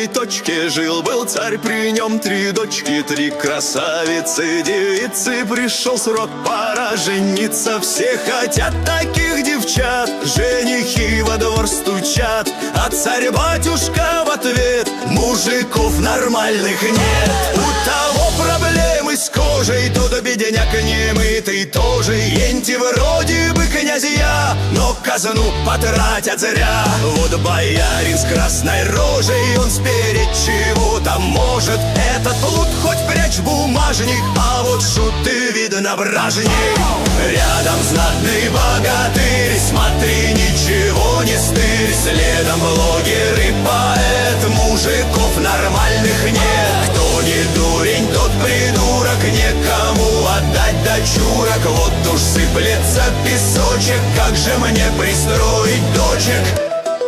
одной точке жил-был царь, при нем 3 дочки, 3 красавицы, девицы. Пришел срок, пора жениться, все хотят таких девчат. Женихи во двор стучат, а царь-батюшка в ответ: мужиков нормальных нет. У того проблемы с кожей, тот бедняк немытый тоже. Енти вроде бы князья, но казну потратят зря. Вот боярин с красной рожей, он спереть чего-то может. Этот плут хоть прячь в бумажник, а вот шуты видно вражник. Рядом знатный богатырь, смотри, ничего не стырь. Следом блогер и поэт, мужиков нормальных нет. Кто не дурень, тот придурок, некому отдать дочурок. Вот уж сыплется песочек, как же мне пристроить дочек?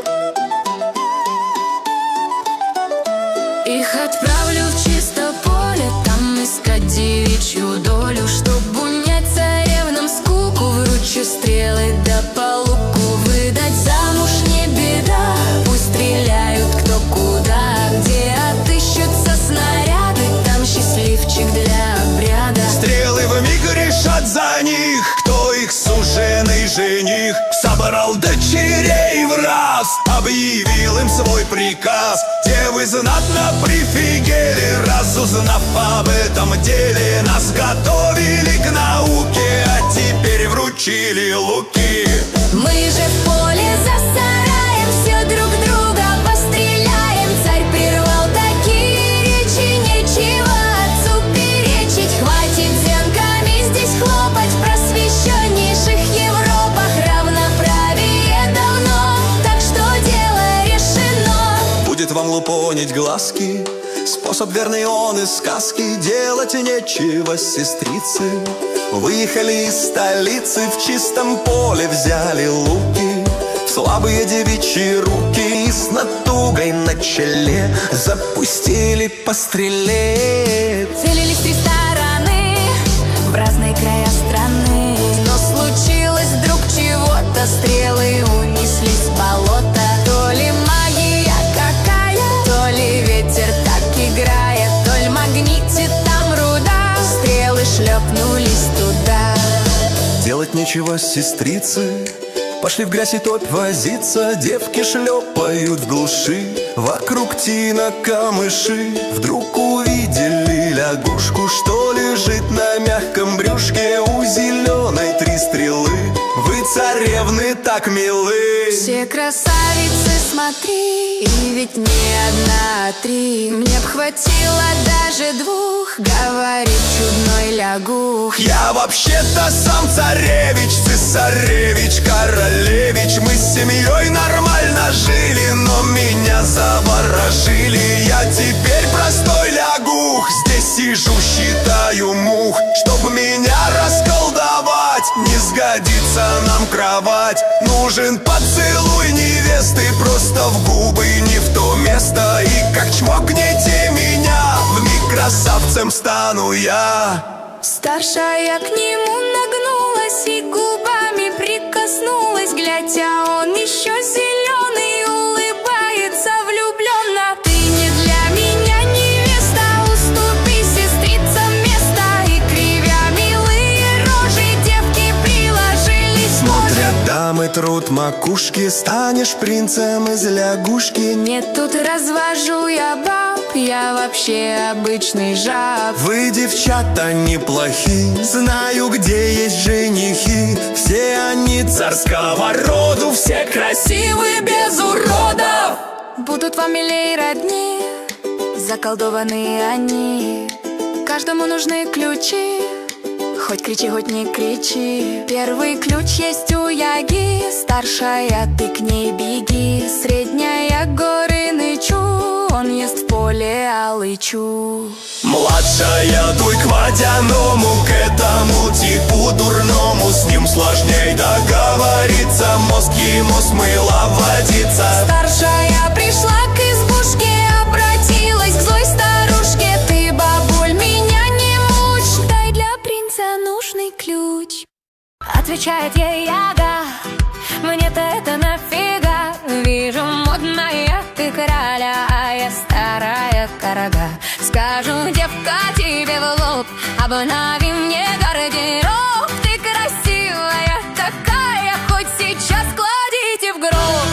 Их отправлю в чисто поле, там искать девичью долю. Чтоб унять царевнам скуку, вручу стрелы да по луку. Выдать замуж не беда, пусть стреляют кто куда. Где отыщутся снаряды, там счастливчик для обряда. Стрелы вмиг решат за них, кто их суженый жених. Собрал дочерей в раз, объявил им свой приказ. Девы знатно прифигели, разузнав об этом деле. Нас готовили к науке, а теперь вручили луки. Мы же в поле за сараем все друг друга постреляем. Царь прервал такие речи, нечего отцу перечить. Хватит зенками здесь хлопать, в просвещеннейших Европах равноправие давно, так что дело решено. Будет вам лупонить глазки, способ верный он из сказки. Делать нечего, сестрицы. Выехали из столицы, в чистом поле взяли луки. В слабые девичьи руки и с натугой на челе запустили по стреле. Целились 3 стороны, в разные края страны. Но случилось вдруг чего-то, стрелы унеслись в болото. То ли магия какая, то ли ветер так играет, то ли магнитит там руда. Стрелы шлепнулись туда. Делать нечего, сестрицы. Пошли в грязь и топь возиться. Девки шлепают в глуши, вокруг тина камыши. Вдруг увидели лягушку, что лежит на мягком брюшке. У зеленой 3 стрелы. Вы, царевны, так милы. Все красавицы, смотри, и ведь не 1, а 3. Мне б хватило даже 2, говорит чудной лягух. Я вообще-то сам царевич, цесаревич, королевич. Мы с семьей нормально жили, но меня заворожили. Я теперь простой лягух, здесь сижу, считаю мух. Чтоб меня расколдовать, не сгодится нам кровать. Нужен поцелуй невесты, просто в губы, не в то место. И как чмокнете меня, вмиг красавцем стану я. Старшая к нему нагнулась и губами прикоснулась, глядя, он еще зеленый, улыбается влюбленно. Ты не для меня невеста, уступи сестрицам место. И кривя милые рожи, девки приложились. Смотрят дамы, труд макушки, станешь принцем из лягушки. Нет, тут развожу я баб, я вообще обычный жаб. Вы, девчата, неплохи, знаю, где есть женихи. Все они царского роду, все красивы без уродов. Будут вам милей родни, заколдованные они. Каждому нужны ключи, хоть кричи, хоть не кричи. Первый ключ есть у Яги, старшая, ты к ней беги. Средняя горы нычу, он ест в поле алычу. Младшая, дуй к водяному, к этому типу дурному. С ним сложней договориться, мозг ему смыло водиться. Старшая пришла к избушке, обратилась к злой старушке. Ты, бабуль, меня не мучь, дай для принца нужный ключ. Отвечает ей Яга, мне-то это нафига. Вижу, модная ты краля, а я старая. дорога. Скажу, девка, тебе в лоб, обнови мне гардероб. Ты красивая такая, хоть сейчас кладите в гроб.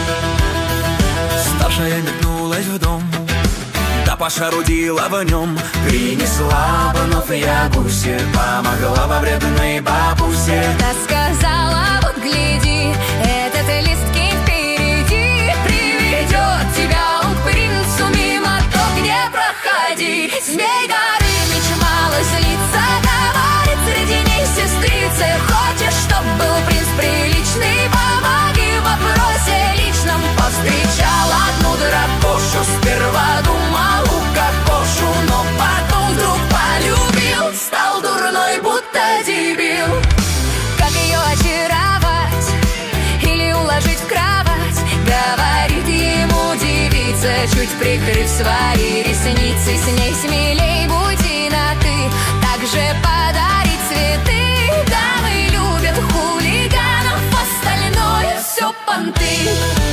Старшая метнулась в дом, да пошарудила в нем. Принесла вновь я гуси, помогла во вредной бабусе. Да сказала, вот гляди, этот листки впереди приведет тебя он к принцу, мимо то, где проходи. Змей Горыныч мало злится, говорит среди них сестрицы: хочешь, чтоб был принц приличный, помоги в вопросе личном. Повстречал одну дракошу, сперва думал укокошу, но потом вдруг полюбил, стал дурной, будто дебил. Как ее очаровать или уложить в кровать, говорит ему девица, чуть прикрыв свои ресницы. С ней смелей будь на ты, также подарить цветы. Дамы любят хулиганов, остальное все понты.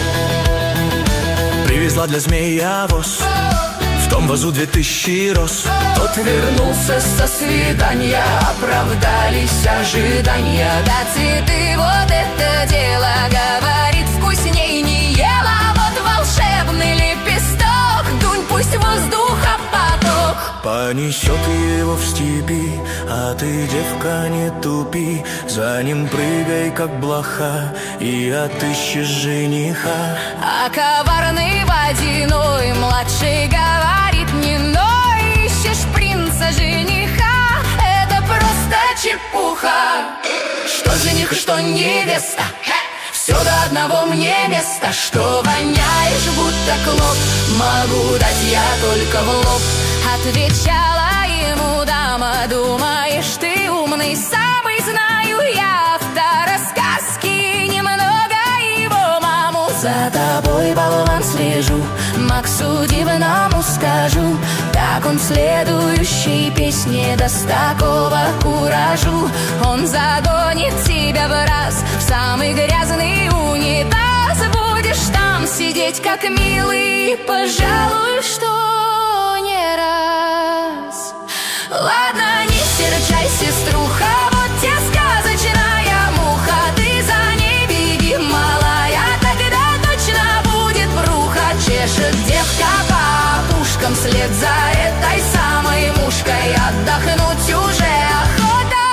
Привезла для змея воз, в том вазу 2000 роз. Тот вернулся со свидания, оправдались ожидания. Да цветы, вот это дело, говорит, вкусней не ела. Вот волшебный лепесток, дунь, пусть воздуха поток. Понесет его в степи, а ты, девка, не тупи. За ним прыгай, как блоха, и отыщешь жениха. А коварный водяной младший говорит: не ной, ищешь принца жениха, это просто чепуха. Что жених, что невеста, все до одного мне места. Что воняешь, будто клоп, могу дать я только в лоб. Отвечала ему дама: думаешь, ты умный, самый знаю я автора сказки, немного его маму. За тобой, болван, слежу, Максу дивному скажу, так он в следующей песне даст такого куражу. Он загонит тебя в раз в самый грязный унитаз. Будешь там сидеть, как милый, пожалуй, что не раз. Ладно, не серчай, сеструха, вот тебе сказочная муха. Ты за ней беги, малая, тогда точно будет бруха. Чешет девка по опушкам вслед за этой самой мушкой. Отдохнуть уже охота,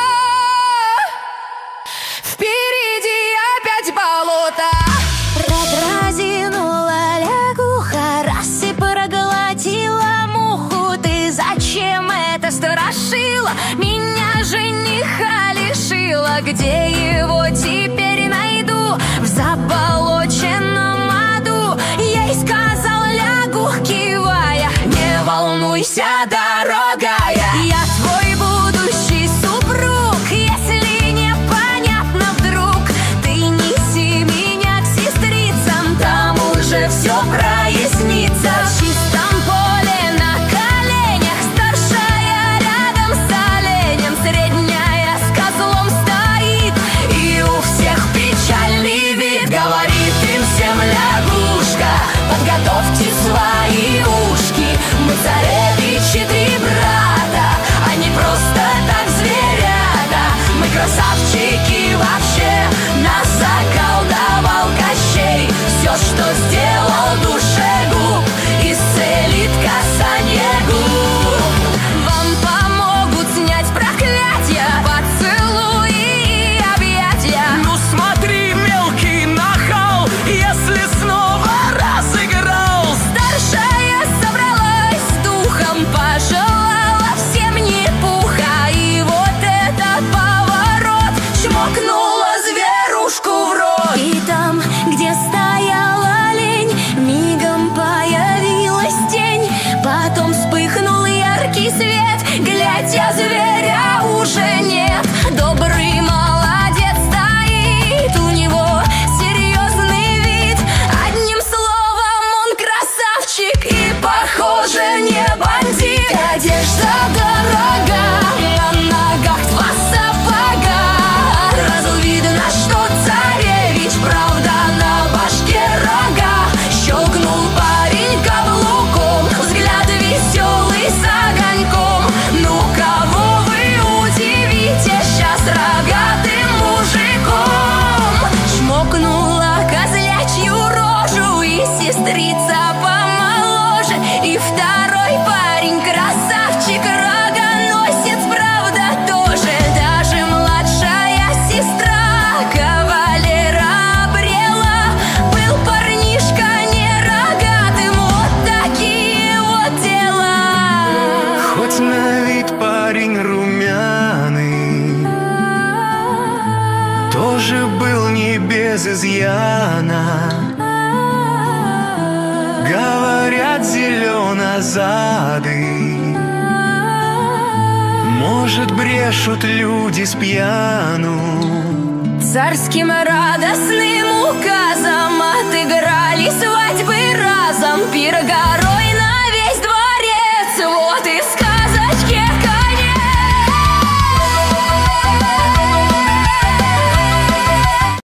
впереди опять болото. Разинула лягуха, раз и проглотила муху. Ты зачем это страшила? Меня жениха лишила. Где его теперь найду? В заболоченном аду. Ей сказал лягух, кивая: не волнуйся, дорогая, я твой будущий супруг. Если непонятно вдруг, ты неси меня к сестрицам, там уже все прояснится. В чистом поле на коленях, старшая рядом с оленем, средняя с козлом стоит, и у всех печальный вид. Говорит им всем лягушка: подготовьте свои ушки, мы царевичи три брата. мужик был не без изъяна. Говорят, зеленозадый. Может, брешут люди с пьяну. Царским радостным указом отыграли свадьбы разом. Пир горох